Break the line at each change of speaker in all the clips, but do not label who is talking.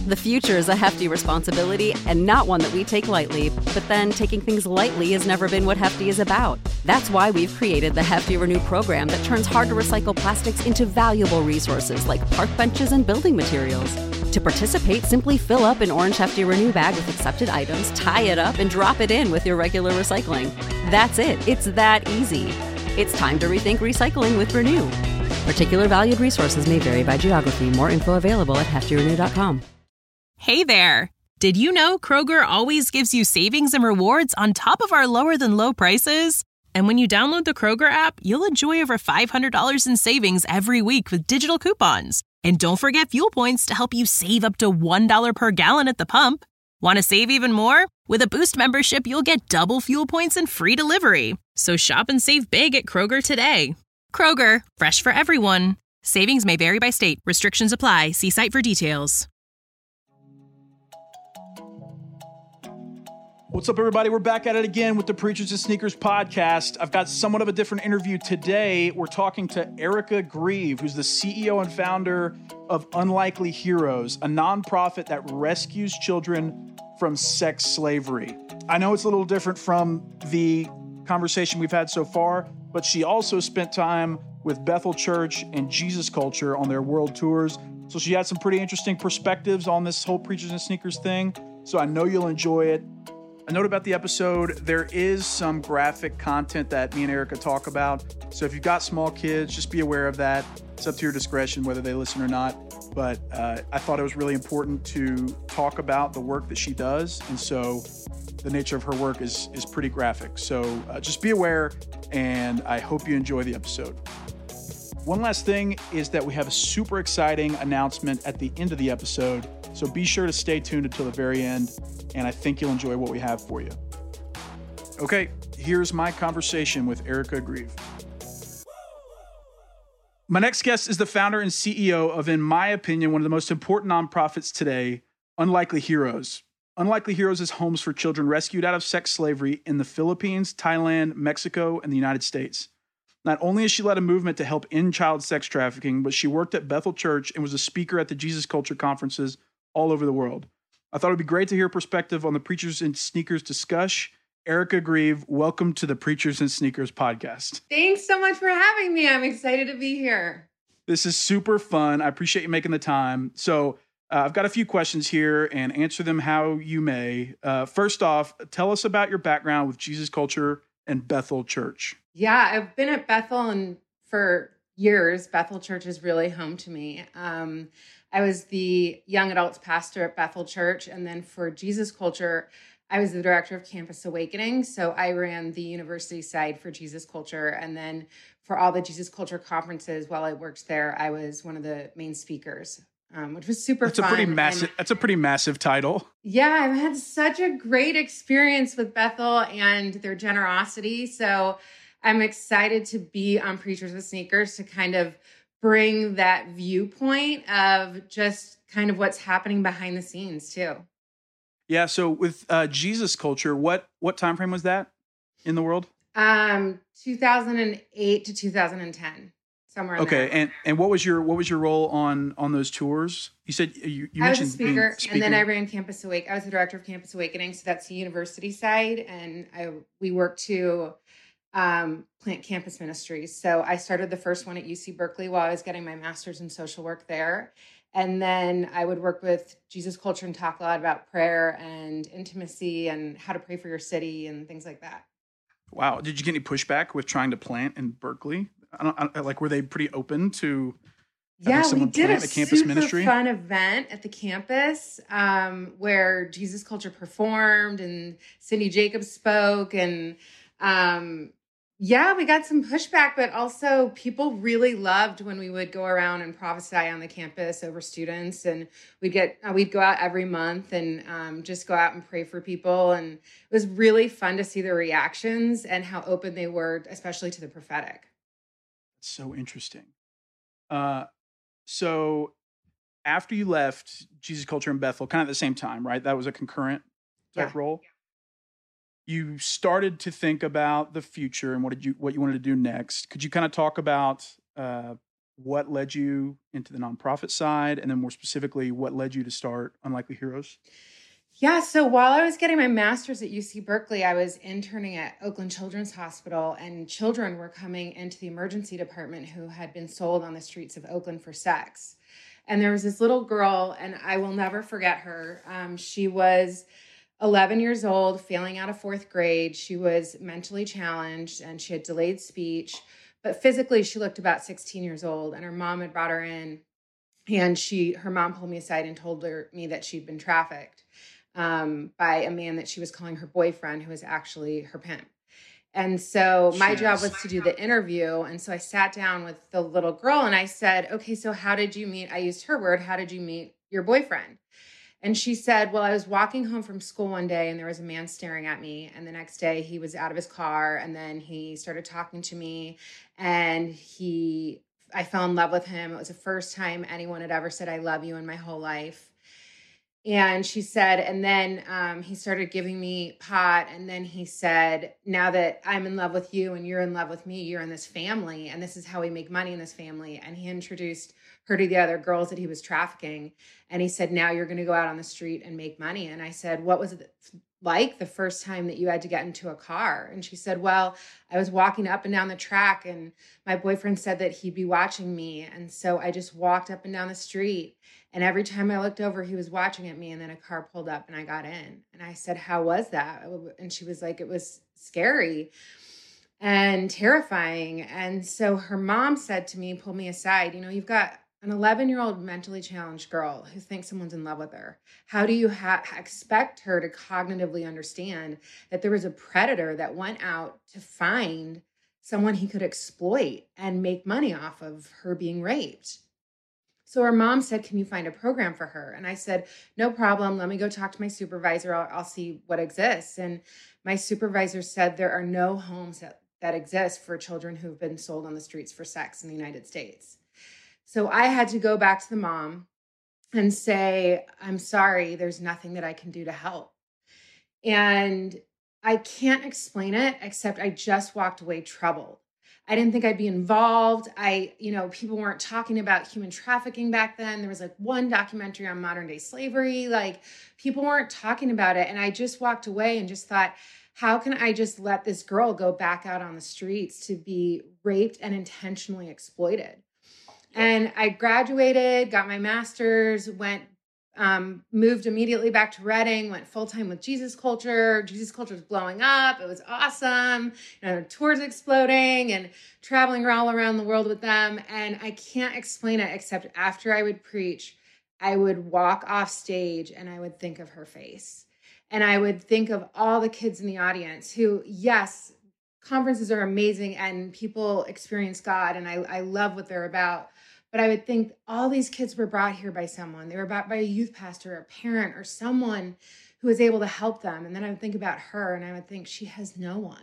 The future is a hefty responsibility and not one that we take lightly, but then taking things lightly has never been what Hefty is about. That's why we've created the Hefty Renew program that turns hard-to-recycle plastics into valuable resources like park benches and building materials. To participate, simply fill up an orange Hefty Renew bag with accepted items, tie it up, and drop it in with your regular recycling. That's it. It's that easy. It's time to rethink recycling with Renew. Particular valued resources may vary by geography. More info available at heftyrenew.com.
Hey there! Did you know Kroger always gives you savings and rewards on top of our lower-than-low prices? And when you download the Kroger app, you'll enjoy over $500 in savings every week with digital coupons. And don't forget fuel points to help you save up to $1 per gallon at the pump. Want to save even more? With a Boost membership, you'll get double fuel points and free delivery. So shop and save big at Kroger today. Kroger, fresh for everyone. Savings may vary by state. Restrictions apply. See site for details.
What's up, everybody? We're back at it again with the Preachers and Sneakers podcast. I've got somewhat of a different interview today. We're talking to Erica Grieve, who's the CEO and founder of Unlikely Heroes, a nonprofit that rescues children from sex slavery. I know it's a little different from the conversation we've had so far, but she also spent time with Bethel Church and Jesus Culture on their world tours. So she had some pretty interesting perspectives on this whole Preachers and Sneakers thing. So I know you'll enjoy it. A note about the episode, there is some graphic content that me and Erica talk about. So if you've got small kids, just be aware of that. It's up to your discretion whether they listen or not. But I thought it was really important to talk about the work that she does. And so the nature of her work is pretty graphic. So just be aware, and I hope you enjoy the episode. One last thing is that we have a super exciting announcement at the end of the episode. So be sure to stay tuned until the very end, and I think you'll enjoy what we have for you. Okay, here's my conversation with Erica Grieve. My next guest is the founder and CEO of, in my opinion, one of the most important nonprofits today, Unlikely Heroes. Unlikely Heroes is homes for children rescued out of sex slavery in the Philippines, Thailand, Mexico, and the United States. Not only has she led a movement to help end child sex trafficking, but she worked at Bethel Church and was a speaker at the Jesus Culture conferences all over the world. I thought it'd be great to hear perspective on the Preachers and Sneakers discuss. Erica Grieve, welcome to the Preachers and Sneakers podcast.
Thanks so much for having me. I'm excited to be here.
This is super fun. I appreciate you making the time. So I've got a few questions here, and answer them how you may. First off, tell us about your background with Jesus Culture and Bethel Church.
Yeah, I've been at Bethel for years. Bethel Church is really home to me. I was the young adults pastor at Bethel Church, and then for Jesus Culture, I was the director of Campus Awakening. So I ran the university side for Jesus Culture, and then for all the Jesus Culture conferences while I worked there, I was one of the main speakers, which was super fun.
That's a pretty massive title.
Yeah, I've had such a great experience with Bethel and their generosity. So I'm excited to be on Preachers with Sneakers to kind of bring that viewpoint of just kind of what's happening behind the scenes too.
Yeah. So with Jesus Culture, what time frame was that in the world?
2008 to 2010, somewhere.
Okay.
In there.
And what was your role on those tours? You said you
I was
mentioned
a speaker,
speaker,
and then I ran Campus Awakening. I was the director of Campus Awakening, so that's the university side, and we worked to plant campus ministries. So I started the first one at UC Berkeley while I was getting my master's in social work there. And then I would work with Jesus Culture and talk a lot about prayer and intimacy and how to pray for your city and things like that.
Wow. Did you get any pushback with trying to plant in Berkeley? Were they pretty open to having someone plant a campus ministry?
Super fun event at the campus where Jesus Culture performed and Cindy Jacobs spoke, and we got some pushback, but also people really loved when we would go around and prophesy on the campus over students, and we'd go out every month and just go out and pray for people, and it was really fun to see the reactions and how open they were, especially to the prophetic.
That's so interesting. So after you left Jesus Culture and Bethel, kind of at the same time, right? That was a concurrent type role. You started to think about the future and what you wanted to do next. Could you kind of talk about what led you into the nonprofit side, and then more specifically, what led you to start Unlikely Heroes?
Yeah, so while I was getting my master's at UC Berkeley, I was interning at Oakland Children's Hospital, and children were coming into the emergency department who had been sold on the streets of Oakland for sex. And there was this little girl, and I will never forget her. She was 11 years old, failing out of fourth grade. She was mentally challenged, and she had delayed speech, but physically she looked about 16 years old, and her mom had brought her in, and her mom pulled me aside and told me that she'd been trafficked by a man that she was calling her boyfriend, who was actually her pimp. And so my job was to do the interview. And so I sat down with the little girl and I said, okay, so how did you meet? I used her word. How did you meet your boyfriend? And she said, well, I was walking home from school one day and there was a man staring at me. And the next day he was out of his car and then he started talking to me and I fell in love with him. It was the first time anyone had ever said, I love you in my whole life. And she said, and then he started giving me pot. And then he said, now that I'm in love with you and you're in love with me, you're in this family. And this is how we make money in this family. And he introduced her to the other girls that he was trafficking. And he said, now you're going to go out on the street and make money. And I said, what was it like the first time that you had to get into a car? And she said, well, I was walking up and down the track and my boyfriend said that he'd be watching me. And so I just walked up and down the street. And every time I looked over, he was watching at me. And then a car pulled up and I got in. And I said, how was that? And she was like, it was scary and terrifying. And so her mom said to me, pulled me aside, you've got an 11-year-old mentally challenged girl who thinks someone's in love with her. How do you expect her to cognitively understand that there was a predator that went out to find someone he could exploit and make money off of her being raped? So her mom said, can you find a program for her? And I said, no problem. Let me go talk to my supervisor. I'll see what exists. And my supervisor said there are no homes that exist for children who've been sold on the streets for sex in the United States. So I had to go back to the mom and say, I'm sorry, there's nothing that I can do to help. And I can't explain it, except I just walked away troubled. I didn't think I'd be involved. People weren't talking about human trafficking back then. There was like one documentary on modern day slavery. Like people weren't talking about it. And I just walked away and just thought, how can I just let this girl go back out on the streets to be raped and intentionally exploited? And I graduated, got my master's, moved immediately back to Reading, went full-time with Jesus Culture. Jesus Culture was blowing up. It was awesome. Tours exploding and traveling all around the world with them. And I can't explain it except after I would preach, I would walk off stage and I would think of her face. And I would think of all the kids in the audience who, yes, conferences are amazing and people experience God and I love what they're about. But I would think all these kids were brought here by someone. They were brought by a youth pastor, a parent, or someone who was able to help them. And then I would think about her and I would think she has no one.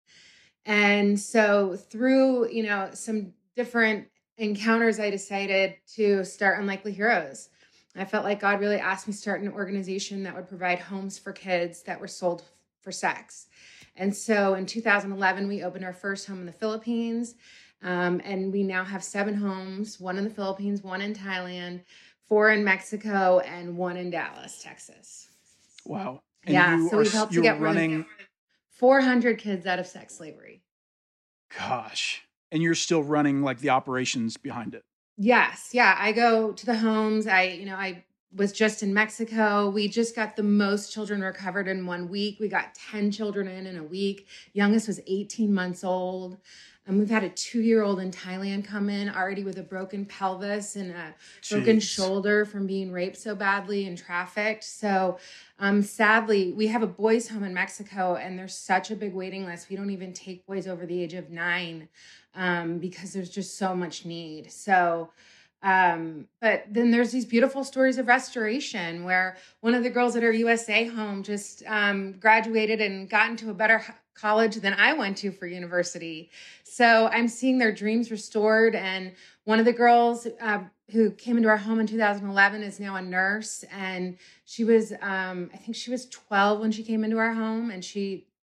And so through, some different encounters, I decided to start Unlikely Heroes. I felt like God really asked me to start an organization that would provide homes for kids that were sold for sex. And so in 2011, we opened our first home in the Philippines. And we now have 7 homes, 1 in the Philippines, 1 in Thailand, 4 in Mexico, and 1 in Dallas, Texas.
Wow. And
yeah, so we've helped to get running 400 kids out of sex slavery.
Gosh. And you're still running like the operations behind it.
Yes. Yeah. I go to the homes. I was just in Mexico. We just got the most children recovered in 1 week. We got 10 children in a week. Youngest was 18 months old. We've had a 2-year-old in Thailand come in already with a broken pelvis and a broken shoulder from being raped so badly and trafficked. So sadly, we have a boys' home in Mexico and there's such a big waiting list. We don't even take boys over the age of 9 because there's just so much need. So, but then there's these beautiful stories of restoration where one of the girls at our USA home just graduated and got into a better college than I went to for university. So I'm seeing their dreams restored. And one of the girls who came into our home in 2011 is now a nurse. And she was, I think she was 12 when she came into our home. And she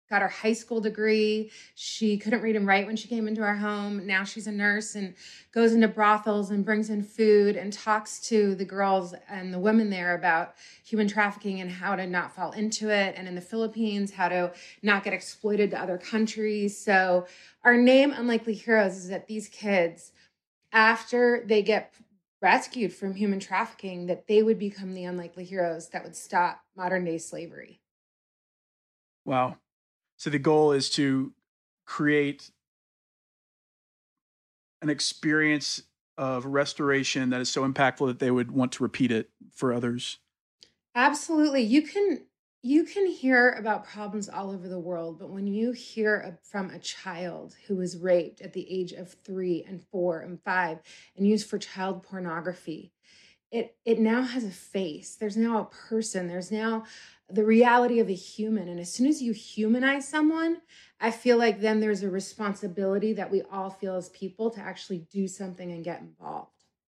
got her high school degree. She couldn't read and write when she came into our home. Now she's a nurse and goes into brothels and brings in food and talks to the girls and the women there about human trafficking and how to not fall into it. And in the Philippines, how to not get exploited to other countries. So our name, Unlikely Heroes, is that these kids, after they get rescued from human trafficking, that they would become the unlikely heroes that would stop modern day slavery.
Wow. So the goal is to create an experience of restoration that is so impactful that they would want to repeat it for others.
Absolutely. You can hear about problems all over the world, but when you hear from a child who was raped at the age of 3 and 4 and 5 and used for child pornography, it now has a face. There's now a person. There's now the reality of a human. And as soon as you humanize someone, I feel like then there's a responsibility that we all feel as people to actually do something and get involved.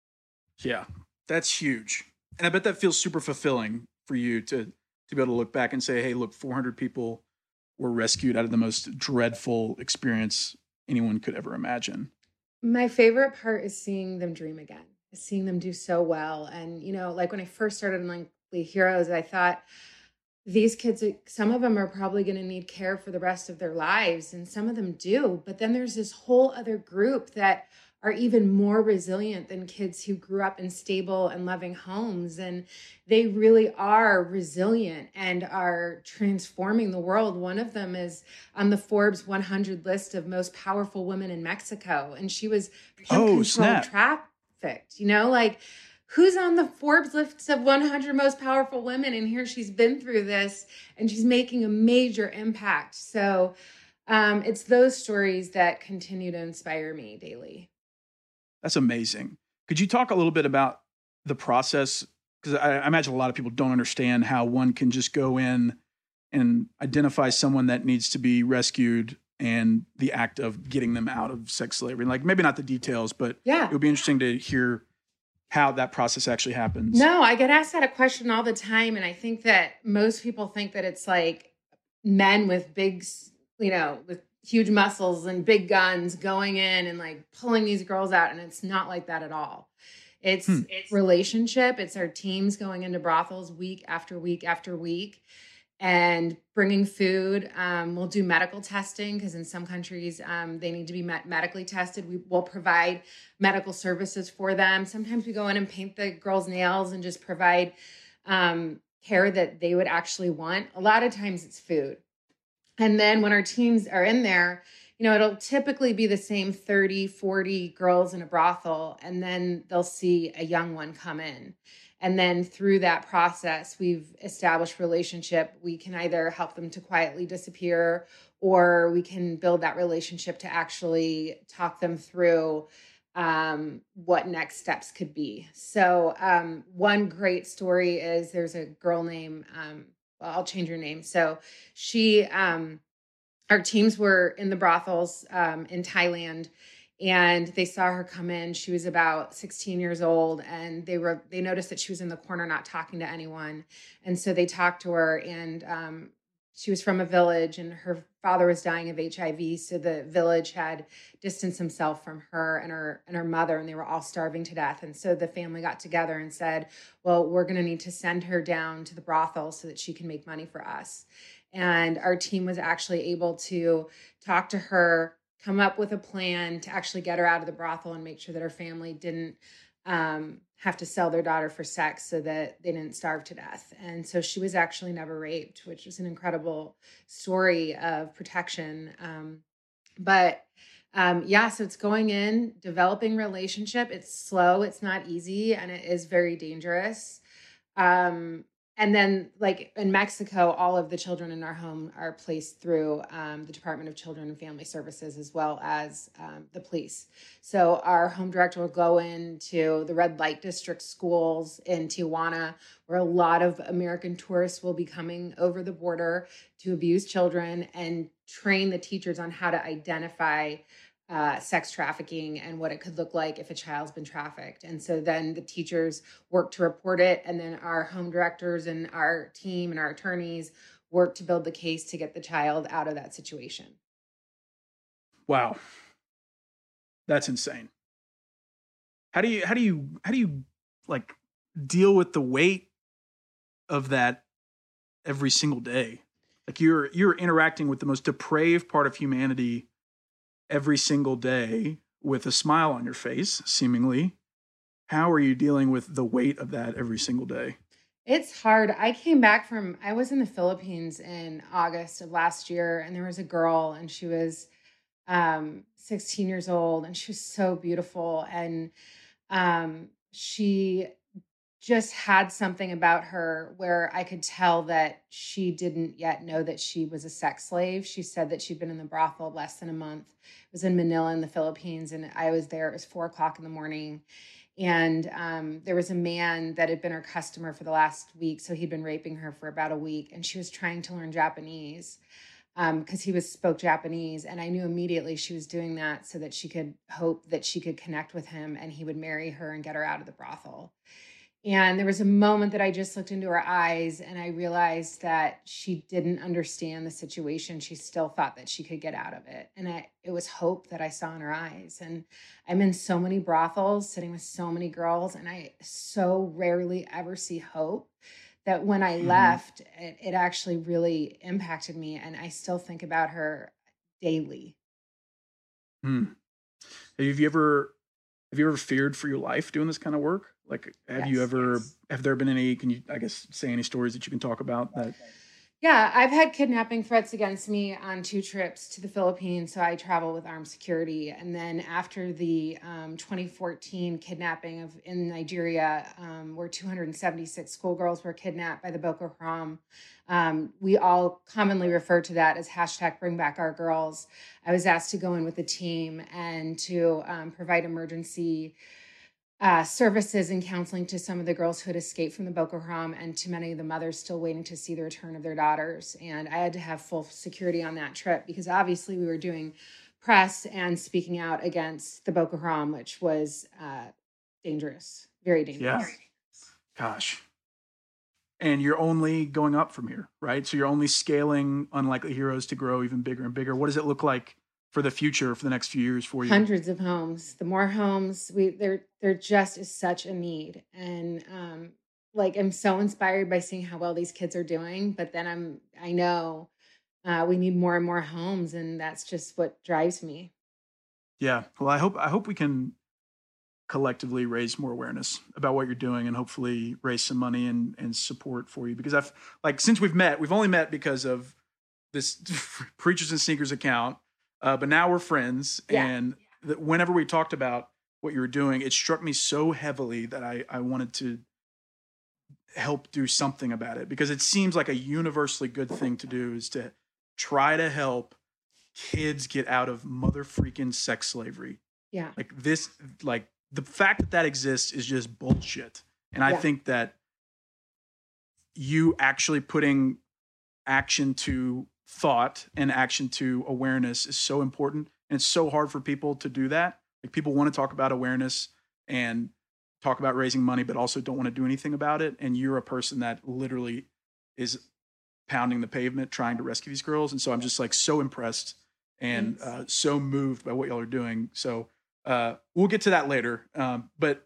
Yeah, that's huge. And I bet that feels super fulfilling for you to be able to look back and say, hey, look, 400 people were rescued out of the most dreadful experience anyone could ever imagine.
My favorite part is seeing them dream again, seeing them do so well. And, like when I first started Unlikely Heroes, I thought these kids, some of them are probably going to need care for the rest of their lives, and some of them do. But then there's this whole other group that are even more resilient than kids who grew up in stable and loving homes. And they really are resilient and are transforming the world. One of them is on the Forbes 100 list of most powerful women in Mexico. And she was controlled trafficked, who's on the Forbes list of 100 most powerful women? And here she's been through this and she's making a major impact. So it's those stories that continue to inspire me daily.
That's amazing. Could you talk a little bit about the process? Because I imagine a lot of people don't understand how one can just go in and identify someone that needs to be rescued and the act of getting them out of sex slavery. Like maybe not the details, but it would be interesting to hear how that process actually happens.
No, I get asked that question all the time. And I think that most people think that it's like men with big, with huge muscles and big guns going in and like pulling these girls out. And it's not like that at all. It's relationship. It's our teams going into brothels week after week after week and bringing food. We'll do medical testing because in some countries they need to be medically tested. We will provide medical services for them. Sometimes we go in and paint the girls' nails and just provide care that they would actually want. A lot of times it's food. And then when our teams are in there, it'll typically be the same 30, 40 girls in a brothel, and then they'll see a young one come in. And then through that process, we've established relationship. We can either help them to quietly disappear, or we can build that relationship to actually talk them through what next steps could be. So one great story is there's a girl named, I'll change her name. So she, our teams were in the brothels in Thailand, and they saw her come in. She was about 16 years old, and they noticed that she was in the corner, not talking to anyone. And so they talked to her, and she was from a village, and her father was dying of HIV. So the village had distanced himself from her and her mother, and they were all starving to death. And so the family got together and said, well, we're going to need to send her down to the brothel so that she can make money for us. And our team was actually able to talk to her, come up with a plan to actually get her out of the brothel and make sure that her family didn't have to sell their daughter for sex so that they didn't starve to death. And so she was actually never raped, which was an incredible story of protection. So it's going in, developing relationship. It's slow, it's not easy, and it is very dangerous. And then, like in Mexico, all of the children in our home are placed through the Department of Children and Family Services, as well as the police. So our home director will go into the red light district schools in Tijuana, where a lot of American tourists will be coming over the border to abuse children, and train the teachers on how to identify sex trafficking and what it could look like if a child's been trafficked. And so then the teachers work to report it. And then our home directors and our team and our attorneys work to build the case to get the child out of that situation.
Wow. That's insane. How do you like deal with the weight of that every single day? Like you're interacting with the most depraved part of humanity every single day with a smile on your face, seemingly. How are you dealing with the weight of that every single day?
It's hard. I was in the Philippines in August of last year, and there was a girl, and she was 16 years old, and she was so beautiful. And she just had something about her where I could tell that she didn't yet know that she was a sex slave. She said that she'd been in the brothel less than a month. It was in Manila in the Philippines, and I was there. It was 4:00 in the morning. And there was a man that had been her customer for the last week. So he'd been raping her for about a week, and she was trying to learn Japanese because he spoke Japanese. And I knew immediately she was doing that so that she could hope that she could connect with him and he would marry her and get her out of the brothel. And there was a moment that I just looked into her eyes and I realized that she didn't understand the situation. She still thought that she could get out of it. And it was hope that I saw in her eyes. And I'm in so many brothels, sitting with so many girls, and I so rarely ever see hope that when I left, it actually really impacted me. And I still think about her daily.
Have you ever feared for your life doing this kind of work? Like, have there been any, can you, I guess, say any stories that you can talk about that?
Yeah, I've had kidnapping threats against me on 2 trips to the Philippines. So I travel with armed security. And then after the 2014 kidnapping in Nigeria, where 276 schoolgirls were kidnapped by the Boko Haram, we all commonly refer to that as #BringBackOurGirls. I was asked to go in with the team and to provide emergency services and counseling to some of the girls who had escaped from the Boko Haram and to many of the mothers still waiting to see the return of their daughters. And I had to have full security on that trip because obviously we were doing press and speaking out against the Boko Haram, which was dangerous, very dangerous.
Yeah. Gosh. And you're only going up from here, right? So you're only scaling Unlikely Heroes to grow even bigger and bigger. What does it look like for the future, for the next few years for you?
Hundreds of homes. The more homes, there just is such a need. And I'm so inspired by seeing how well these kids are doing. But then I know we need more and more homes, and that's just what drives me.
Yeah. Well, I hope we can collectively raise more awareness about what you're doing and hopefully raise some money and support for you. Because since we've only met because of this Preachers and Sneakers account. But now we're friends, and whenever we talked about what you were doing, it struck me so heavily that I wanted to help do something about it, because it seems like a universally good thing to do is to try to help kids get out of mother freaking sex slavery.
Yeah.
The fact that exists is just bullshit. And I think that you actually putting action to thought and action to awareness is so important, and it's so hard for people to do that. Like, people want to talk about awareness and talk about raising money, but also don't want to do anything about it. And you're a person that literally is pounding the pavement trying to rescue these girls. And so I'm just so impressed and so moved by what y'all are doing. So we'll get to that later. But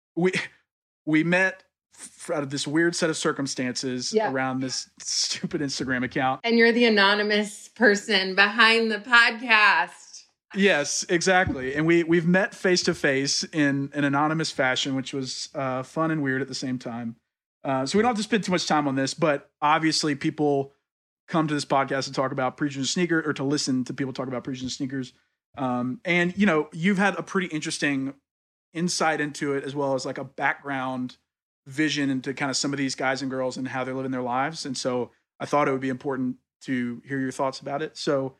we met out of this weird set of circumstances around this stupid Instagram account.
And you're the anonymous person behind the podcast.
Yes, exactly. And we've met face to face in an anonymous fashion, which was fun and weird at the same time. So we don't have to spend too much time on this, but obviously people come to this podcast to talk about Preachers and Sneakers, or to listen to people talk about Preachers and Sneakers. And you've had a pretty interesting insight into it, as well as a background vision into kind of some of these guys and girls and how they're living their lives. And so I thought it would be important to hear your thoughts about it. So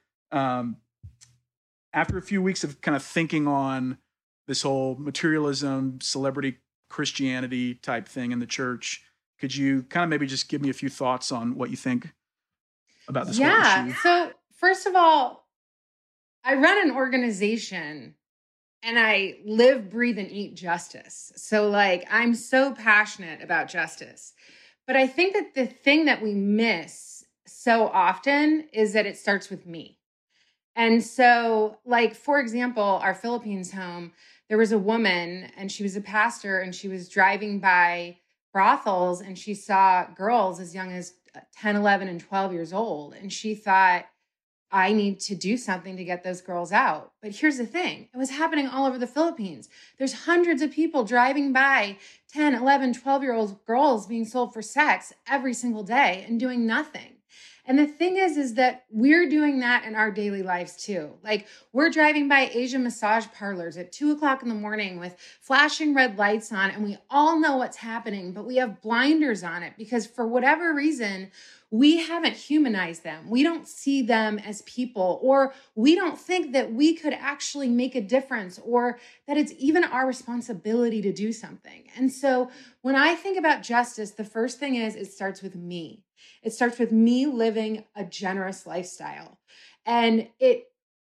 after a few weeks of kind of thinking on this whole materialism, celebrity Christianity type thing in the church, could you kind of maybe just give me a few thoughts on what you think about this whole issue?
So first of all, I run an organization and I live, breathe, and eat justice. So I'm so passionate about justice. But I think that the thing that we miss so often is that it starts with me. And so, like, for example, our Philippines home, there was a woman and she was a pastor and she was driving by brothels and she saw girls as young as 10, 11, and 12 years old. And she thought, I need to do something to get those girls out. But here's the thing. It was happening all over the Philippines. There's hundreds of people driving by 10, 11, 12-year-old girls being sold for sex every single day and doing nothing. And the thing is that we're doing that in our daily lives too. Like, we're driving by Asian massage parlors at 2:00 in the morning with flashing red lights on, and we all know what's happening, but we have blinders on it because for whatever reason, we haven't humanized them. We don't see them as people, or we don't think that we could actually make a difference, or that it's even our responsibility to do something. And so when I think about justice, the first thing is it starts with me. It starts with me living a generous lifestyle. And it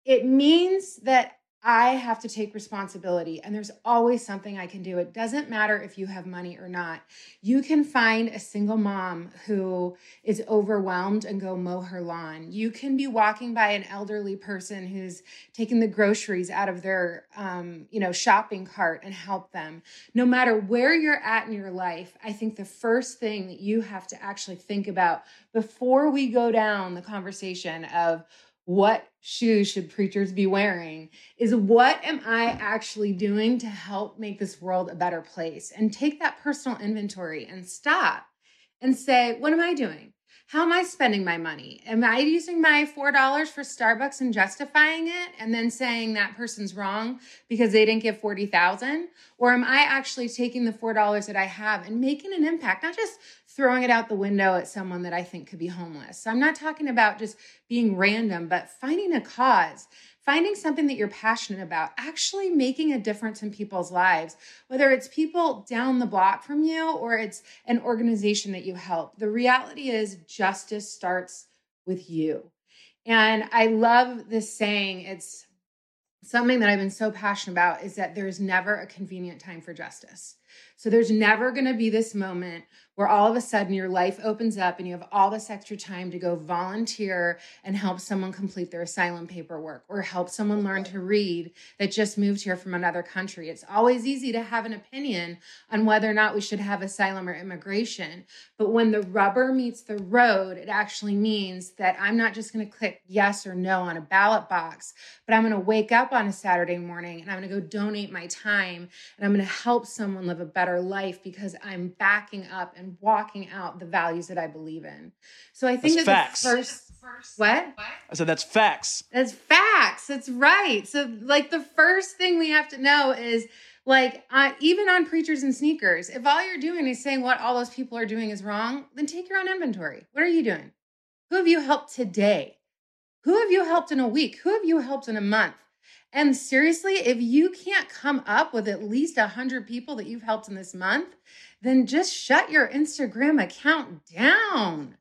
means that I have to take responsibility, and there's always something I can do. It doesn't matter if you have money or not. You can find a single mom who is overwhelmed and go mow her lawn. You can be walking by an elderly person who's taking the groceries out of their, shopping cart and help them. No matter where you're at in your life, I think the first thing that you have to actually think about before we go down the conversation of what shoes should preachers be wearing is, what am I actually doing to help make this world a better place? And take that personal inventory and stop and say, what am I doing? How am I spending my money? Am I using my $4 for Starbucks and justifying it and then saying that person's wrong because they didn't give 40,000? Or am I actually taking the $4 that I have and making an impact, not just throwing it out the window at someone that I think could be homeless? So I'm not talking about just being random, but finding a cause, finding something that you're passionate about, actually making a difference in people's lives, whether it's people down the block from you or it's an organization that you help. The reality is justice starts with you. And I love this saying. It's something that I've been so passionate about, is that there's never a convenient time for justice. So there's never going to be this moment where all of a sudden your life opens up and you have all this extra time to go volunteer and help someone complete their asylum paperwork, or help someone learn to read that just moved here from another country. It's always easy to have an opinion on whether or not we should have asylum or immigration. But when the rubber meets the road, it actually means that I'm not just going to click yes or no on a ballot box, but I'm going to wake up on a Saturday morning and I'm going to go donate my time and I'm going to help someone live a better life because I'm backing up and walking out the values that I believe in. So I think
that's
that
facts.
What?
I said that's facts.
That's facts. That's right. So like the first thing we have to know is, like, even on Preachers and Sneakers, if all you're doing is saying what all those people are doing is wrong, then take your own inventory. What are you doing? Who have you helped today? Who have you helped in a week? Who have you helped in a month? And seriously, if you can't come up with at least 100 people that you've helped in this month, then just shut your Instagram account down.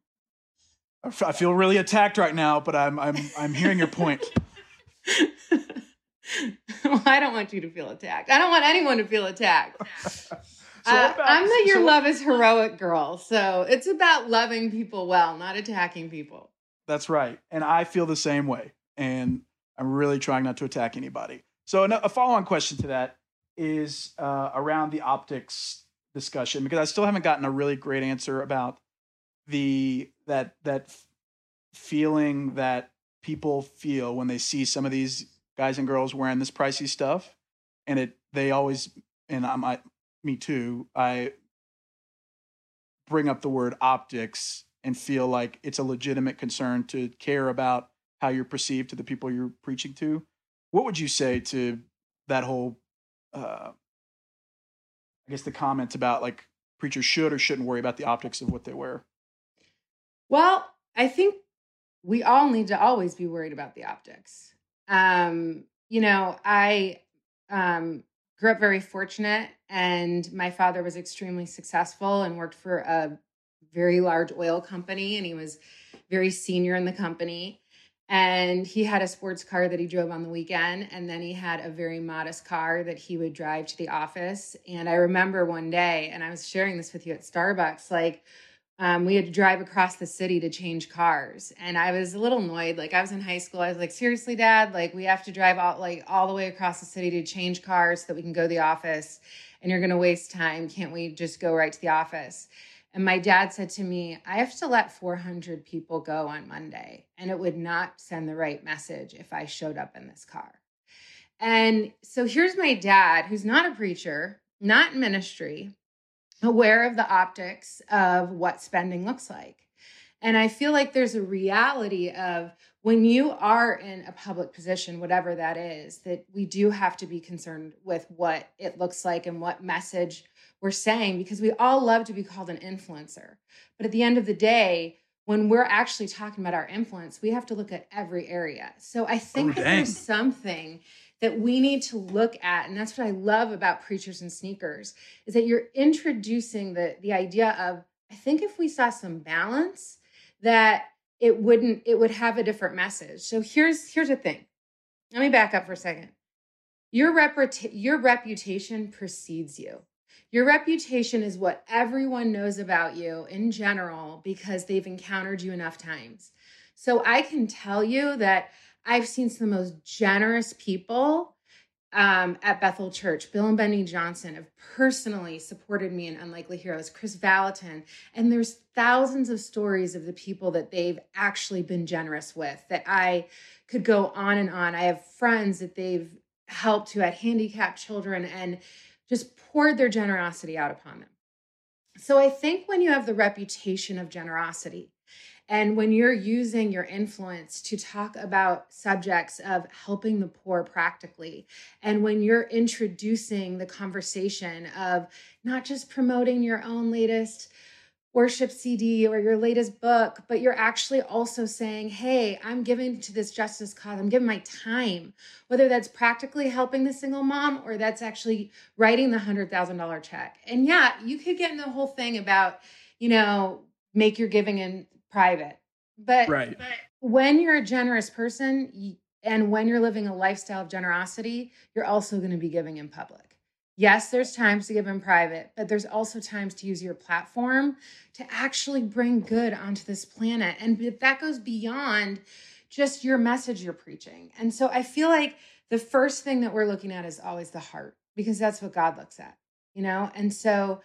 I feel really attacked right now, but I'm hearing your point.
Well, I don't want you to feel attacked. I don't want anyone to feel attacked. I'm the your love is heroic girl. So it's about loving people well, not attacking people.
That's right. And I feel the same way. And I'm really trying not to attack anybody. So a follow-on question to that is around the optics discussion, because I still haven't gotten a really great answer about that feeling that people feel when they see some of these guys and girls wearing this pricey stuff, and they always, and me too, I bring up the word optics and feel like it's a legitimate concern to care about how you're perceived to the people you're preaching to. What would you say to that whole, I guess the comments about like preachers should or shouldn't worry about the optics of what they wear?
Well, I think we all need to always be worried about the optics. I grew up very fortunate, and my father was extremely successful and worked for a very large oil company, and he was very senior in the company. And he had a sports car that he drove on the weekend, and then he had a very modest car that he would drive to the office. And I remember one day, and I was sharing this with you at Starbucks, like, we had to drive across the city to change cars. And I was a little annoyed. Like, I was in high school. I was like, seriously, Dad? Like, we have to drive all the way across the city to change cars so that we can go to the office, and you're going to waste time. Can't we just go right to the office? And my dad said to me, I have to let 400 people go on Monday, and it would not send the right message if I showed up in this car. And so here's my dad, who's not a preacher, not in ministry, aware of the optics of what spending looks like. And I feel like there's a reality of when you are in a public position, whatever that is, that we do have to be concerned with what it looks like and what message we're saying, because we all love to be called an influencer. But at the end of the day, when we're actually talking about our influence, we have to look at every area. So I think that there's something that we need to look at. And that's what I love about Preachers and Sneakers, is that you're introducing the idea of, I think if we saw some balance, that it would have a different message. So here's the thing. Let me back up for a second. Your reputation precedes you. Your reputation is what everyone knows about you in general because they've encountered you enough times. So I can tell you that I've seen some of the most generous people at Bethel Church. Bill and Benny Johnson have personally supported me in Unlikely Heroes, Chris Valentin. And there's thousands of stories of the people that they've actually been generous with that I could go on and on. I have friends that they've helped who had handicapped children and just poured their generosity out upon them. So I think when you have the reputation of generosity, and when you're using your influence to talk about subjects of helping the poor practically, and when you're introducing the conversation of not just promoting your own latest worship CD or your latest book, but you're actually also saying, hey, I'm giving to this justice cause. I'm giving my time, whether that's practically helping the single mom or that's actually writing the $100,000 check. And yeah, you could get in the whole thing about, make your giving in private. But when you're a generous person and when you're living a lifestyle of generosity, you're also going to be giving in public. Yes, there's times to give in private, but there's also times to use your platform to actually bring good onto this planet. And that goes beyond just your message you're preaching. And so I feel like the first thing that we're looking at is always the heart, because that's what God looks at, And so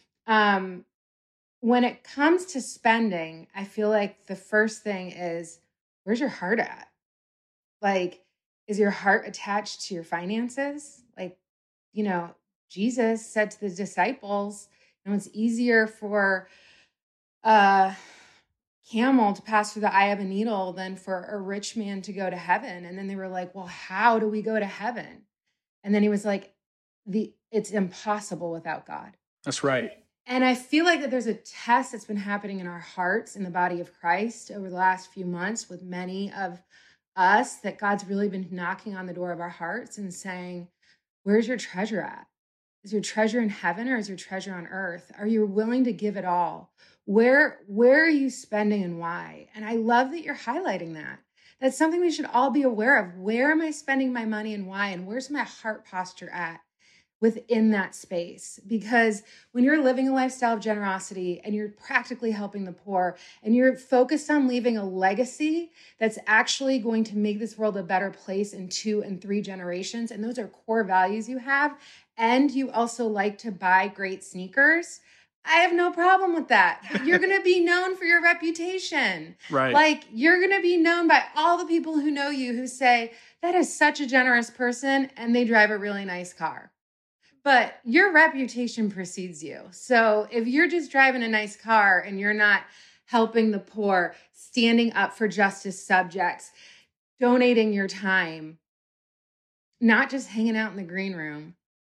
when it comes to spending, I feel like the first thing is, where's your heart at? Like, is your heart attached to your finances? Like, Jesus said to the disciples, it's easier for a camel to pass through the eye of a needle than for a rich man to go to heaven. And then they were like, well, how do we go to heaven? And then he was like, it's impossible without God.
That's right.
And I feel like that there's a test that's been happening in our hearts in the body of Christ over the last few months with many of us, that God's really been knocking on the door of our hearts and saying, where's your treasure at? Is your treasure in heaven or is your treasure on earth? Are you willing to give it all? Where are you spending and why? And I love that you're highlighting that. That's something we should all be aware of. Where am I spending my money and why? And where's my heart posture at within that space? Because when you're living a lifestyle of generosity and you're practically helping the poor and you're focused on leaving a legacy that's actually going to make this world a better place in 2 and 3 generations, and those are core values you have, and you also like to buy great sneakers, I have no problem with that. But you're going to be known for your reputation.
Right.
Like, you're going to be known by all the people who know you who say, that is such a generous person, and they drive a really nice car. But your reputation precedes you. So if you're just driving a nice car and you're not helping the poor, standing up for justice subjects, donating your time, not just hanging out in the green room,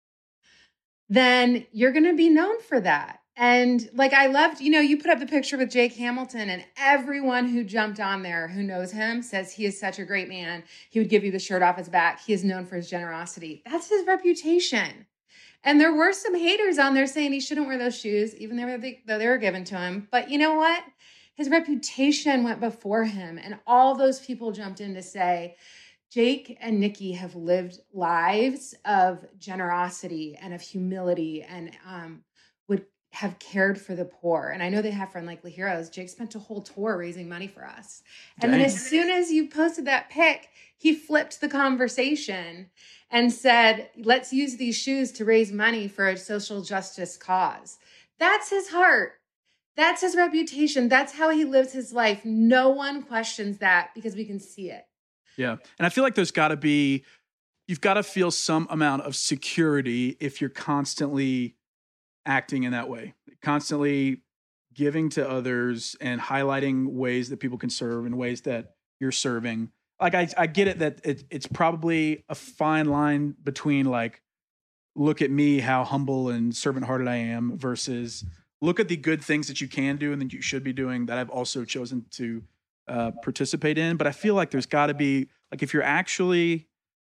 then you're going to be known for that. And like, I loved, you put up the picture with Jake Hamilton, and everyone who jumped on there who knows him says he is such a great man. He would give you the shirt off his back. He is known for his generosity. That's his reputation. And there were some haters on there saying he shouldn't wear those shoes, even though they were given to him. But you know what? His reputation went before him. And all those people jumped in to say, Jake and Nikki have lived lives of generosity and of humility and would have cared for the poor. And I know they have for Unlikely Heroes. Jake spent a whole tour raising money for us. And then as soon as you posted that pic, he flipped the conversation and said, let's use these shoes to raise money for a social justice cause. That's his heart. That's his reputation. That's how he lives his life. No one questions that because we can see it.
Yeah. And I feel like you've got to feel some amount of security if you're constantly acting in that way, constantly giving to others and highlighting ways that people can serve and ways that you're serving. Like, I get it that it's probably a fine line between like, look at me, how humble and servant-hearted I am, versus look at the good things that you can do and that you should be doing that I've also chosen to participate in. But I feel like there's got to be, like, if you're actually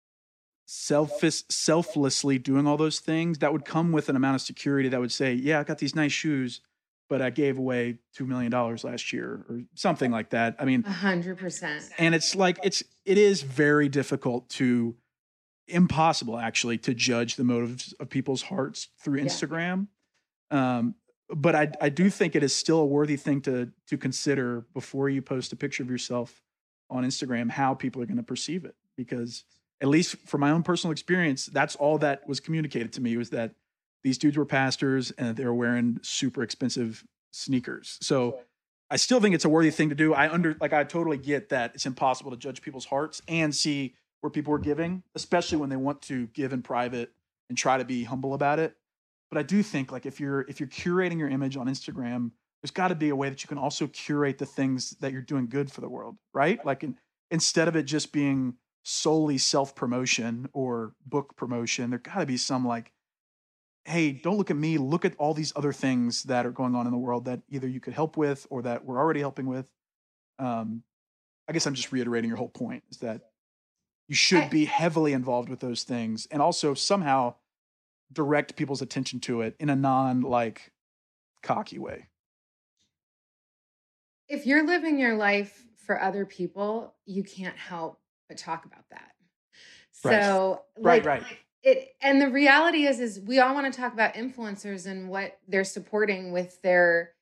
selflessly doing all those things, that would come with an amount of security that would say, yeah, I got these nice shoes, but I gave away $2 million last year or something like that. I mean,
100%.
And it's like, it is very difficult impossible actually, to judge the motives of people's hearts through Instagram. But I do think it is still a worthy thing to consider before you post a picture of yourself on Instagram, how people are going to perceive it. Because at least from my own personal experience, that's all that was communicated to me, was that these dudes were pastors and they were wearing super expensive sneakers. So I still think it's a worthy thing to do. I totally get that it's impossible to judge people's hearts and see where people are giving, especially when they want to give in private and try to be humble about it. But I do think, like, if you're curating your image on Instagram, there's got to be a way that you can also curate the things that you're doing good for the world, right? Like, instead of it just being solely self-promotion or book promotion, there got to be some like, hey, don't look at me, look at all these other things that are going on in the world that either you could help with or that we're already helping with. I guess I'm just reiterating your whole point, is that you should be heavily involved with those things and also somehow direct people's attention to it in a non-like cocky way.
If you're living your life for other people, you can't help but talk about that. So right. And the reality is we all want to talk about influencers and what they're supporting with their,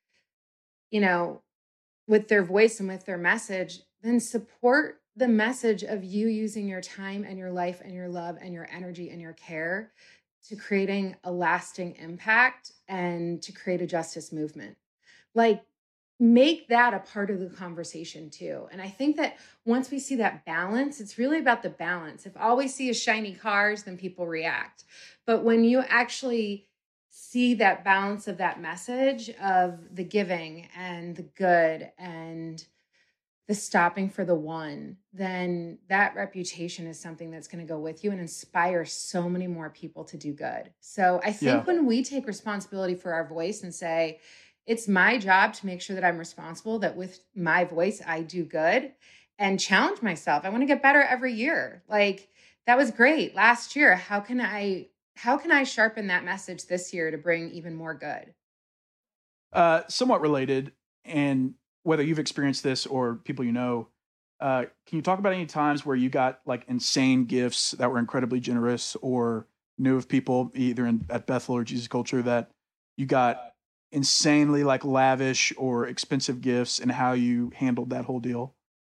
with their voice and with their message. Then support the message of you using your time and your life and your love and your energy and your care to creating a lasting impact and to create a justice movement. Like, make that a part of the conversation too. And I think that once we see that balance, it's really about the balance. If all we see is shiny cars, then people react. But when you actually see that balance of that message of the giving and the good and the stopping for the one, then that reputation is something that's going to go with you and inspire so many more people to do good. So I think when we take responsibility for our voice and say, it's my job to make sure that I'm responsible, that with my voice, I do good and challenge myself. I want to get better every year. Like, that was great last year. How can I sharpen that message this year to bring even more good?
Somewhat related, and whether you've experienced this or people can you talk about any times where you got like insane gifts that were incredibly generous, or knew of people either at Bethel or Jesus Culture that you got insanely like lavish or expensive gifts, and how you handled that whole deal?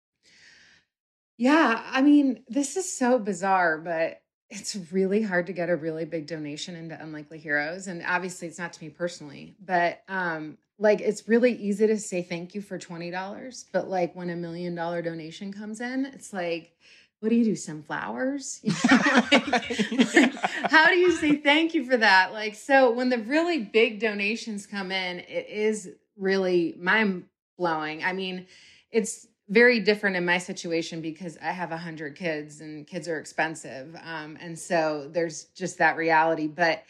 Yeah, I mean, this is so bizarre, but it's really hard to get a really big donation into Unlikely Heroes. And obviously it's not to me personally, but like, it's really easy to say thank you for $20. But like, when $1 million donation comes in, it's like, what do you do? Some flowers? How do you say thank you for that? Like, so when the really big donations come in, it is really mind blowing. I mean, it's very different in my situation because I have 100 kids and kids are expensive. And so there's just that reality. But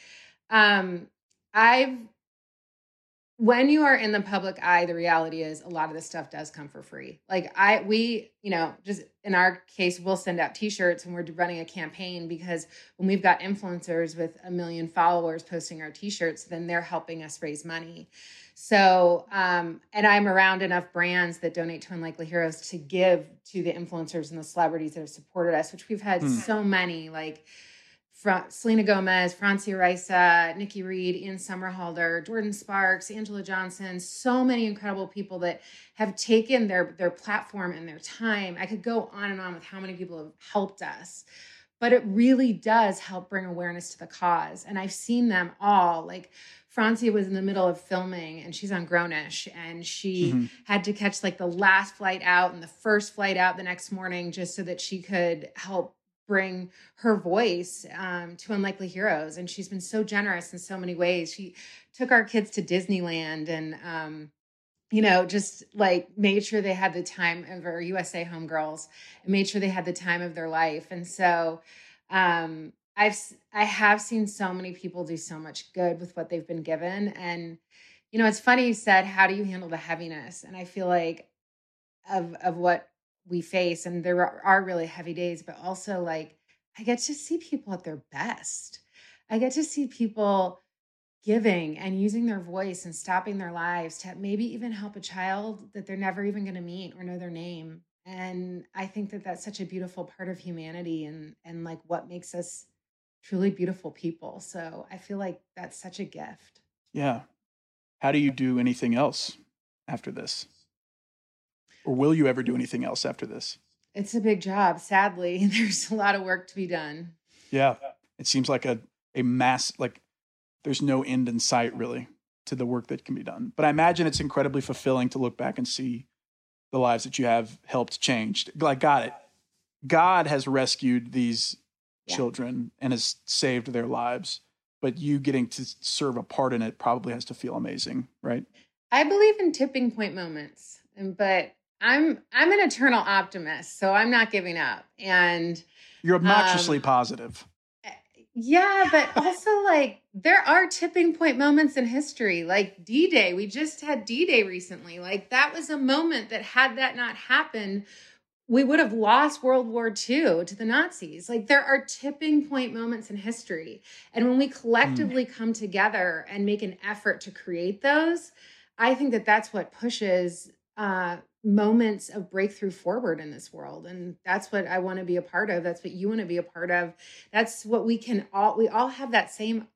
when you are in the public eye, the reality is a lot of this stuff does come for free. Like we, just in our case, we'll send out t-shirts when we're running a campaign, because when we've got influencers with 1 million followers posting our t-shirts, then they're helping us raise money. So, and I'm around enough brands that donate to Unlikely Heroes to give to the influencers and the celebrities that have supported us, which we've had so many, like Selena Gomez, Francia Raisa, Nikki Reed, Ian Somerhalder, Jordan Sparks, Angela Johnson, so many incredible people that have taken their platform and their time. I could go on and on with how many people have helped us, but it really does help bring awareness to the cause. And I've seen them all. Like Francia was in the middle of filming and she's on Grownish, and she had to catch like the last flight out and the first flight out the next morning just so that she could help bring her voice to Unlikely Heroes. And she's been so generous in so many ways. She took our kids to Disneyland and, just like made sure they had the time of our USA homegirls and made sure they had the time of their life. And so I have seen so many people do so much good with what they've been given. And, it's funny you said, how do you handle the heaviness? And I feel like of what we face, and there are really heavy days, but also like I get to see people at their best. I get to see people giving and using their voice and stopping their lives to maybe even help a child that they're never even going to meet or know their name. And I think that that's such a beautiful part of humanity and like what makes us truly beautiful people. So I feel like that's such a gift.
Yeah. How do you do anything else after this? Or will you ever do anything else after this?
It's a big job. Sadly, there's a lot of work to be done.
Yeah. It seems like a mass, like there's no end in sight really to the work that can be done. But I imagine it's incredibly fulfilling to look back and see the lives that you have helped change. Like, got it. God has rescued these children and has saved their lives, but you getting to serve a part in it probably has to feel amazing, right?
I believe in tipping point moments, but I'm an eternal optimist, so I'm not giving up. And
you're obnoxiously positive.
Yeah, but also like there are tipping point moments in history, like D-Day. We just had D-Day recently. Like that was a moment that had that not happened, we would have lost World War II to the Nazis. Like there are tipping point moments in history. And when we collectively come together and make an effort to create those, I think that that's what pushes moments of breakthrough forward in this world. And that's what I want to be a part of. That's what you want to be a part of. That's what we all have the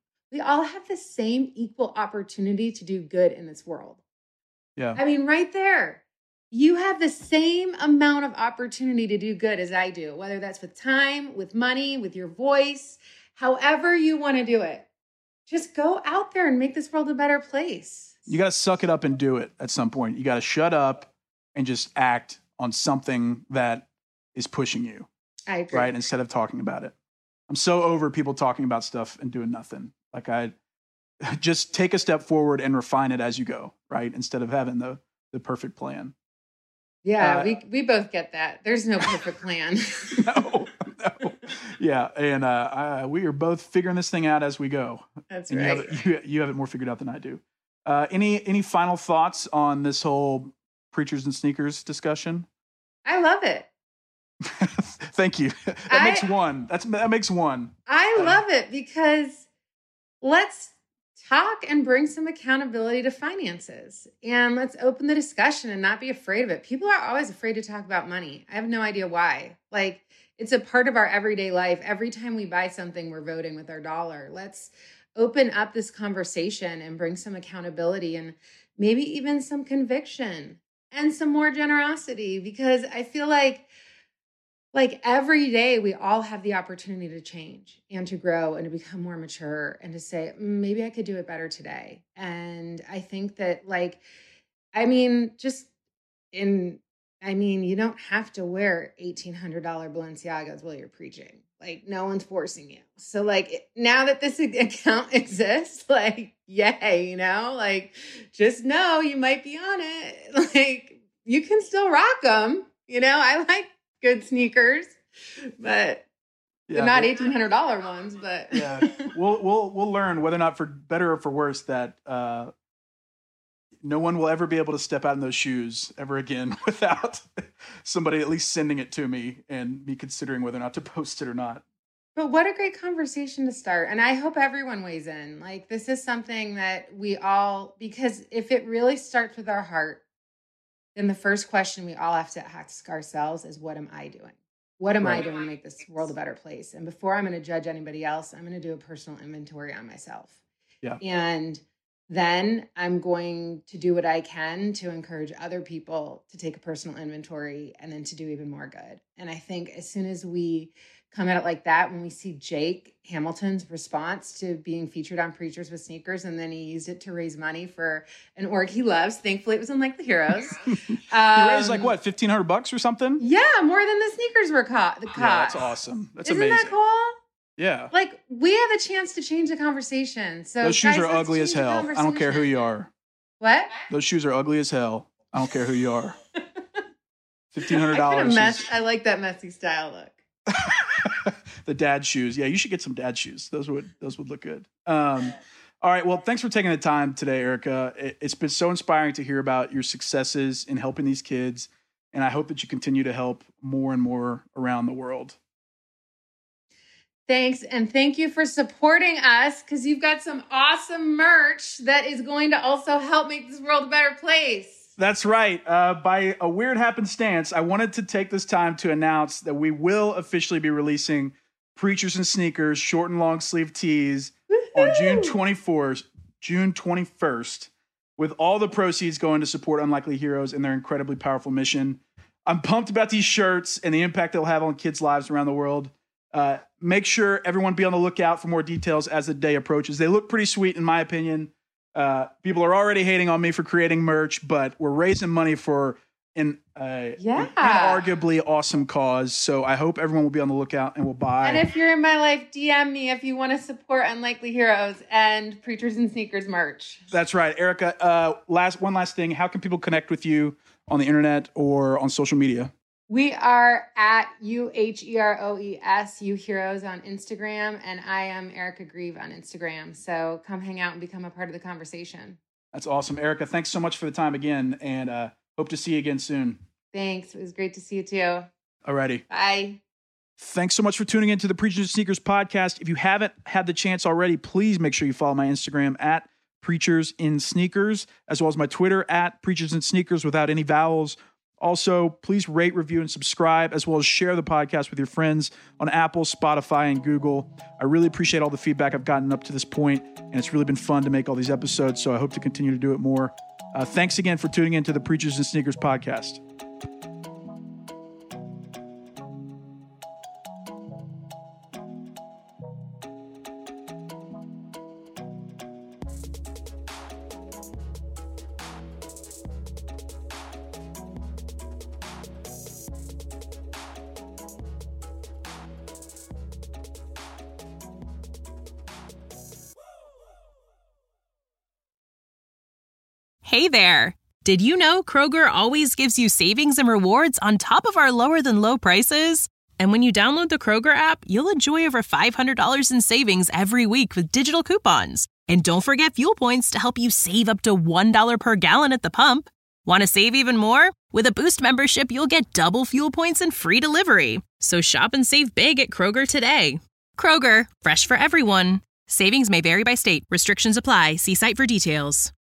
same equal opportunity to do good in this world.
Yeah.
I mean, right there, you have the same amount of opportunity to do good as I do, whether that's with time, with money, with your voice, however you want to do it. Just go out there and make this world a better place.
You got to suck it up and do it at some point. You got to shut up and just act on something that is pushing you.
I agree.
Right? Instead of talking about it. I'm so over people talking about stuff and doing nothing. Like I just take a step forward and refine it as you go, right? Instead of having the perfect plan.
Yeah, we both get that. There's no perfect plan.
No. Yeah, and we are both figuring this thing out as we go.
That's
and
right.
You have it more figured out than I do. Any final thoughts on this whole Preachers and Sneakers discussion?
I love it.
Thank you. That makes one. That makes one.
I love it because let's talk and bring some accountability to finances, and let's open the discussion and not be afraid of it. People are always afraid to talk about money. I have no idea why. Like it's a part of our everyday life. Every time we buy something, we're voting with our dollar. Let's open up this conversation and bring some accountability and maybe even some conviction and some more generosity, because I feel like every day we all have the opportunity to change and to grow and to become more mature and to say, maybe I could do it better today. And I think that you don't have to wear $1,800 Balenciagas while you're preaching. Like no one's forcing you. So like now that this account exists, like, yay, just know you might be on it. Like you can still rock them. I like good sneakers, but they're not $1,800 ones, but
yeah, we'll learn whether or not for better or for worse that, no one will ever be able to step out in those shoes ever again without somebody at least sending it to me and me considering whether or not to post it or not.
But what a great conversation to start. And I hope everyone weighs in. Like this is something that because if it really starts with our heart, then the first question we all have to ask ourselves is, what am I doing? What am I
Right.
doing to make this world a better place? And before I'm going to judge anybody else, I'm going to do a personal inventory on myself.
Yeah.
And then I'm going to do what I can to encourage other people to take a personal inventory and then to do even more good. And I think as soon as we come at it like that, when we see Jake Hamilton's response to being featured on Preachers with Sneakers, and then he used it to raise money for an org he loves. Thankfully, it was Unlikely Heroes.
You raised like what, $1,500 or something?
Yeah, more than the sneakers were caught.
Yeah, that's awesome. That's
Isn't
amazing.
that cool?
Yeah.
Like, we have a chance to change the conversation. So
Those shoes
guys,
are
let's
ugly as
change the
hell. I don't care who you
conversation.
are.
What?
Those shoes are ugly as hell. I don't care who you are.
$1,500.
$1,500.
I like that messy style look.
The dad shoes. Yeah, you should get some dad shoes. Those would look good. All right. Well, thanks for taking the time today, Erica. It's been so inspiring to hear about your successes in helping these kids, and I hope that you continue to help more and more around the world.
Thanks. And thank you for supporting us, because you've got some awesome merch that is going to also help make this world a better place.
That's right. By a weird happenstance, I wanted to take this time to announce that we will officially be releasing Preachers and Sneakers short and long sleeve tees on June 21st, with all the proceeds going to support Unlikely Heroes and their incredibly powerful mission. I'm pumped about these shirts and the impact they'll have on kids' lives around the world. Make sure everyone be on the lookout for more details as the day approaches. They look pretty sweet, in my opinion. People are already hating on me for creating merch, but we're raising money for an inarguably awesome cause. So I hope everyone will be on the lookout and will buy.
And if you're in my life, DM me if you want to support Unlikely Heroes and Preachers and Sneakers merch.
That's right. Erica, one last thing. How can people connect with you on the internet or on social media?
We are at UHEROES, You Heroes on Instagram, and I am Erica Grieve on Instagram. So come hang out and become a part of the conversation.
That's awesome. Erica, thanks so much for the time again, and hope to see you again soon.
Thanks. It was great to see you too.
Alrighty.
Bye.
Thanks so much for tuning into the Preachers and Sneakers podcast. If you haven't had the chance already, please make sure you follow my Instagram at Preachers in Sneakers, as well as my Twitter at Preachers in Sneakers without any vowels. Also, please rate, review, and subscribe, as well as share the podcast with your friends on Apple, Spotify, and Google. I really appreciate all the feedback I've gotten up to this point, and it's really been fun to make all these episodes, so I hope to continue to do it more. Thanks again for tuning into the Preachers and Sneakers podcast.
Hey there! Did you know Kroger always gives you savings and rewards on top of our lower than low prices? And when you download the Kroger app, you'll enjoy over $500 in savings every week with digital coupons. And don't forget fuel points to help you save up to $1 per gallon at the pump. Want to save even more? With a Boost membership, you'll get double fuel points and free delivery. So shop and save big at Kroger today. Kroger, fresh for everyone. Savings may vary by state. Restrictions apply. See site for details.